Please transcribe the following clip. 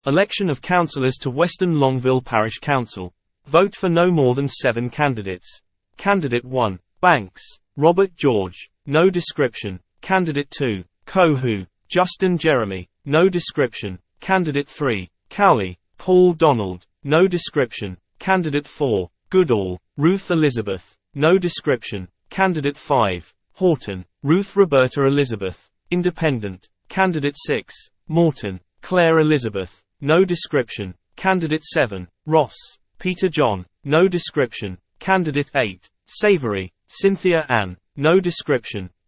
Election of councillors to Western Longville Parish Council. Vote for no more than 7 candidates. Candidate 1. Banks, Robert George. No description. Candidate 2. Cohu, Justin Jeremy. No description. Candidate 3. Cowley, Paul Donald. No description. Candidate 4. Goodall, Ruth Elizabeth. No description. Candidate 5. Horton, Ruth Roberta Elizabeth. Independent. Candidate 6. Morton, Claire Elizabeth. No description. Candidate 7. Ross, Peter John. No description. Candidate 8. Savory, Cynthia Ann. No description.